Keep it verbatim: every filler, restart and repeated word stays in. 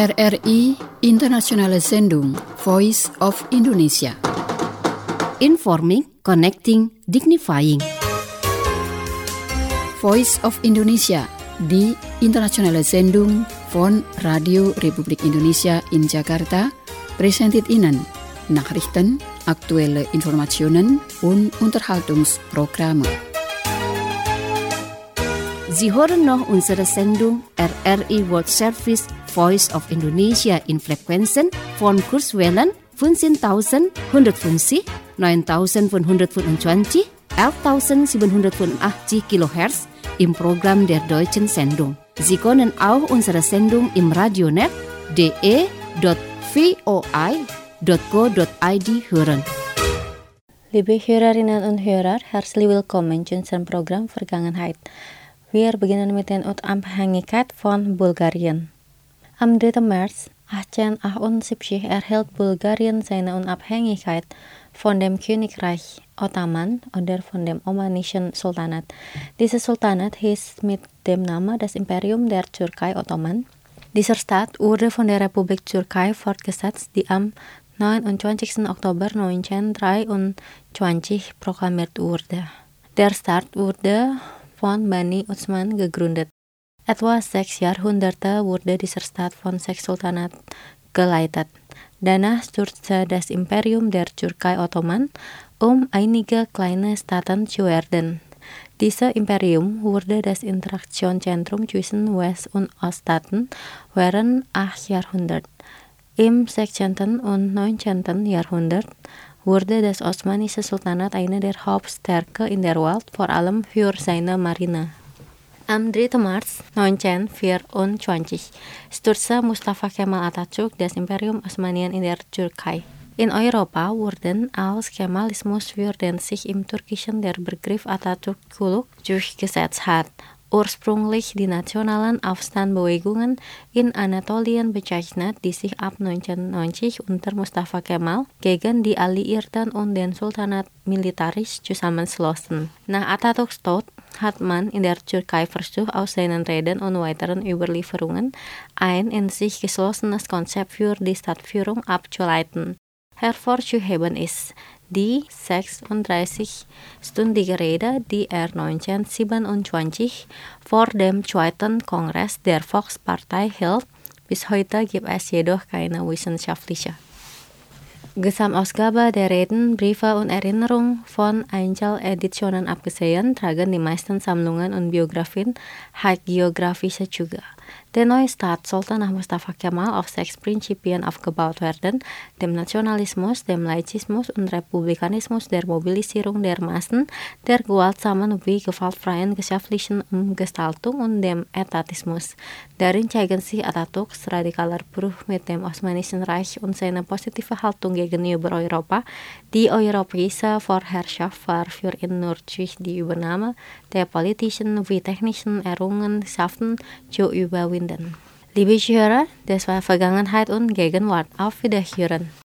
R R I Internationale Sendung Voice of Indonesia. Informing, connecting, dignifying. Voice of Indonesia di Internationale Sendung von Radio Republik Indonesia in Jakarta presented Ihnen Nachrichten, aktuelle Informationen und Unterhaltungsprogramme. Sie hören noch unsere Sendung R R I World Service Voice of Indonesia in Frequenzen von Kurzwellen fünfzehntausendeinhundertfünfzig, neuntausendfünfhundertfünfundzwanzig, elftausendsiebenhundertfünfundachtzig Kilohertz im Programm der deutschen Sendung. Sie können auch unsere Sendung im Radionet d e dot voi dot co dot i d hören. Liebe Hörerinnen und Hörer, herzlich willkommen zu unserem Programm Vergangenheit. Wir beginnen mit den Unabhängigkeit von Bulgarien. Am dritten März achtzehnhundertachtundsiebzig erhielt Bulgarien seine Unabhängigkeit von dem Königreich Ottoman oder von dem Osmanischen Sultanat. Dieses Sultanat hieß mit dem Namen das Imperium der Türkei Ottoman. Dieser Staat wurde von der Republik Türkei fortgesetzt, die am neunundzwanzigsten Oktober neunzehnhundertdreiundzwanzig proklamiert wurde. Der Staat wurde von Bani Utsman gegründet. Etwa sechs Jahrhunderte wurde dieser Staat von sechs Sultanaten geleitet. Danach stürzte das Imperium der Türkei Ottoman, um einige kleine Staaten zu werden. Dieses Imperium wurde das Interaktionszentrum zwischen West- und Oststaaten während acht Jahrhunderte. Im sechzehnten und neunzehnten Jahrhundert wurde das Osmanische Sultanat eine der Hauptstärke in der Welt, vor allem für seine Marine. Am dritten März neunzehnhundertvierundzwanzig stürzte Mustafa Kemal Atatürk das Imperium Osmanien in der Türkei. In Europa wurden als Kemalismus, für den sich im Türkischen der Begriff Atatürkçülük durchgesetzt hat, ursprünglich die nationalen Aufstandsbewegungen in Anatolien bezeichnet, die sich ab neunzehnhundertneunzig unter Mustafa Kemal gegen die Alliierten und den Sultanat militärisch zusammenschlossen. Nach Atatürks Tod hat man in der Türkei versucht, aus seinen Reden und weiteren Überlieferungen ein in sich geschlossenes Konzept für die Staatsführung abzuleiten. Hervorzuheben ist die sechsunddreißigstündige Rede, die er neunzehnhundertsiebenundzwanzig vor dem zweiten Kongress der Volkspartei hielt. Bis heute gibt es jedoch keine wissenschaftliche Gesamtausgabe der Reden, Briefe und Erinnerungen von Einzeleditionen abgesehen, tragen die meisten Sammlungen und Biografien hagiografische Züge. Der neue Staat sollte nach Mustafa Kemal auf sechs Prinzipien aufgebaut werden: dem Nationalismus, dem Laizismus und Republikanismus, der Mobilisierung der Massen, der gewaltsamen wie gewaltfreien gesellschaftlichen Umgestaltung und dem Etatismus. Darin zeigen sich Atatürks radikaler Bruch mit dem Osmanischen Reich und seine positive Haltung gegenüber Europa. Die europäische Vorherrschaft war für ihn nur durch die Übernahme der politischen wie technischen Errungenschaften zu überwinden. Liebe Hörer, das war Vergangenheit und Gegenwart. Auf Wiederhören.